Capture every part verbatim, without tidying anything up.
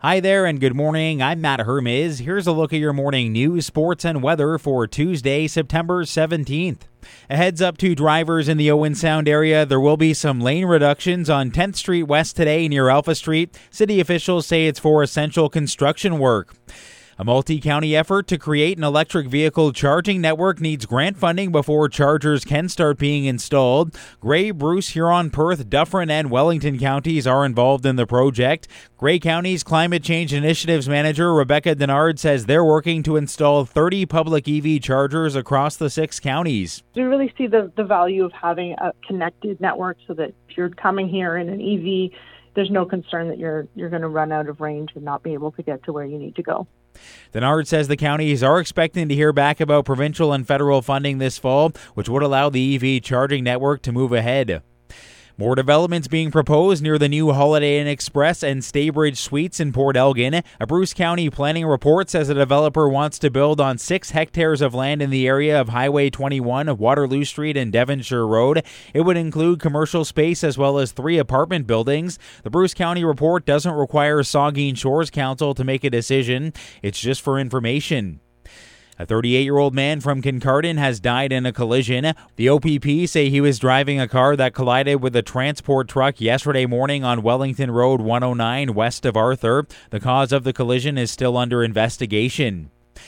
Hi there and good morning. I'm Matt Hermes. Here's a look at your morning news, sports, and weather for Tuesday, September seventeenth. A heads up to drivers in the Owen Sound area. There will be some lane reductions on tenth Street West today near Alpha Street. City officials say it's for essential construction work. A multi-county effort to create an electric vehicle charging network needs grant funding before chargers can start being installed. Grey, Bruce, Huron, Perth, Dufferin, and Wellington counties are involved in the project. Grey County's Climate Change Initiatives Manager Rebecca Denard says they're working to install thirty public E V chargers across the six counties. We really see the, the value of having a connected network so that if you're coming here in an E V, there's no concern that you're you're going to run out of range and not be able to get to where you need to go. Denard says the counties are expecting to hear back about provincial and federal funding this fall, which would allow the E V charging network to move ahead. More developments being proposed near the new Holiday Inn Express and Staybridge Suites in Port Elgin. A Bruce County planning report says a developer wants to build on six hectares of land in the area of Highway twenty-one, Waterloo Street, and Devonshire Road. It would include commercial space as well as three apartment buildings. The Bruce County report doesn't require Saugeen Shores Council to make a decision. It's just for information. A thirty-eight-year-old man from Kincardine has died in a collision. The O P P say he was driving a car that collided with a transport truck yesterday morning on Wellington Road one oh nine west of Arthur. The cause of the collision is still under investigation.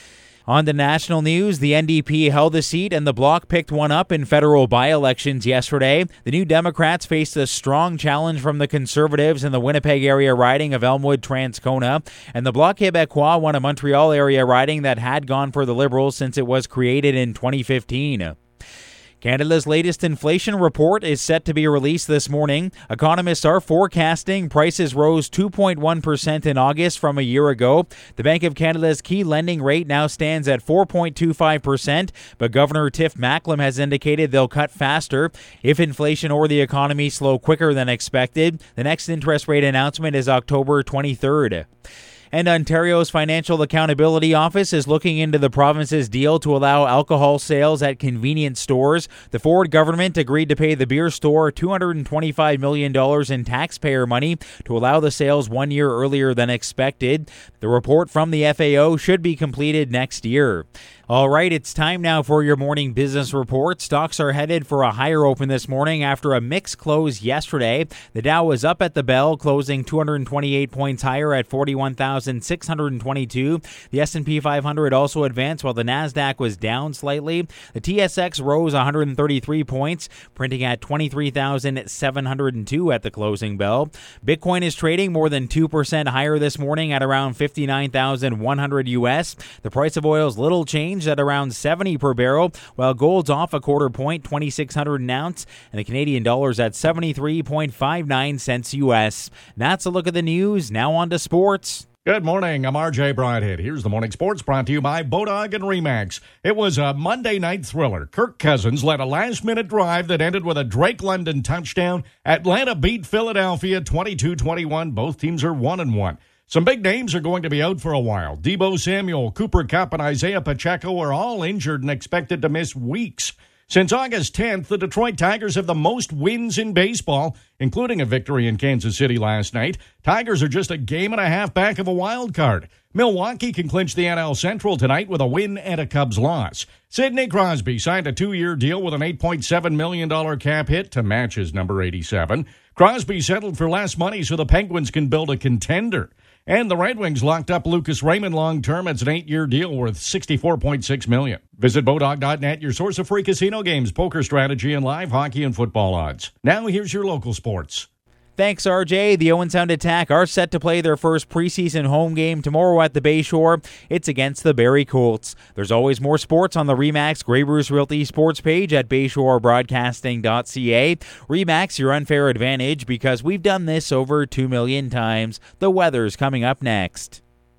On to national news, the N D P held a seat and the Bloc picked one up in federal by-elections yesterday. The New Democrats faced a strong challenge from the Conservatives in the Winnipeg area riding of Elmwood-Transcona, and the Bloc Québécois won a Montreal area riding that had gone for the Liberals since it was created in twenty fifteen. Canada's latest inflation report is set to be released this morning. Economists are forecasting prices rose two point one percent in August from a year ago. The Bank of Canada's key lending rate now stands at four point two five percent, but Governor Tiff Macklem has indicated they'll cut faster if inflation or the economy slow quicker than expected. The next interest rate announcement is October twenty-third. And Ontario's Financial Accountability Office is looking into the province's deal to allow alcohol sales at convenience stores. The Ford government agreed to pay the beer store two hundred twenty-five million dollars in taxpayer money to allow the sales one year earlier than expected. The report from the F A O should be completed next year. All right, it's time now for your morning business report. Stocks are headed for a higher open this morning after a mixed close yesterday. The Dow was up at the bell, closing two hundred twenty-eight points higher at forty-one thousand six hundred twenty-two. The S and P five hundred also advanced while the Nasdaq was down slightly. The T S X rose one hundred thirty-three points, printing at twenty-three thousand seven hundred two at the closing bell. Bitcoin is trading more than two percent higher this morning at around fifty-nine thousand one hundred U S. The price of oil is little changed at around seventy per barrel, while gold's off a quarter point, twenty-six hundred an ounce, and the Canadian dollar's at seventy-three point five nine cents U S. That's a look at the news. Now on to sports. Good morning, I'm R J Bridhead. Here's the morning sports brought to you by Bodog and Remax. It was a Monday night thriller. Kirk Cousins led a last-minute drive that ended with a Drake London touchdown. Atlanta beat Philadelphia twenty-two twenty-one. Both teams are one and one. Some big names are going to be out for a while. Deebo Samuel, Cooper Kupp, and Isaiah Pacheco are all injured and expected to miss weeks. Since August tenth, the Detroit Tigers have the most wins in baseball, including a victory in Kansas City last night. Tigers are just a game and a half back of a wild card. Milwaukee can clinch the N L Central tonight with a win and a Cubs loss. Sidney Crosby signed a two-year deal with an eight point seven million dollars cap hit to match his number eighty-seven. Crosby settled for less money so the Penguins can build a contender. And the Red Wings locked up Lucas Raymond long-term. It's an eight-year deal worth sixty-four point six million dollars. Visit Bodog dot net, your source of free casino games, poker strategy, and live hockey and football odds. Now here's your local sports. Thanks, R J. The Owen Sound Attack are set to play their first preseason home game tomorrow at the Bayshore. It's against the Barrie Colts. There's always more sports on the Remax Grey Bruce Realty sports page at bayshore broadcasting dot c a. Remax, your unfair advantage, because we've done this over two million times. The weather's coming up next.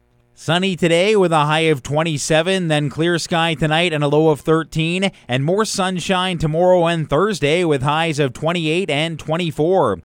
Sunny today with a high of twenty-seven, then clear sky tonight and a low of thirteen, and more sunshine tomorrow and Thursday with highs of twenty-eight and twenty-four.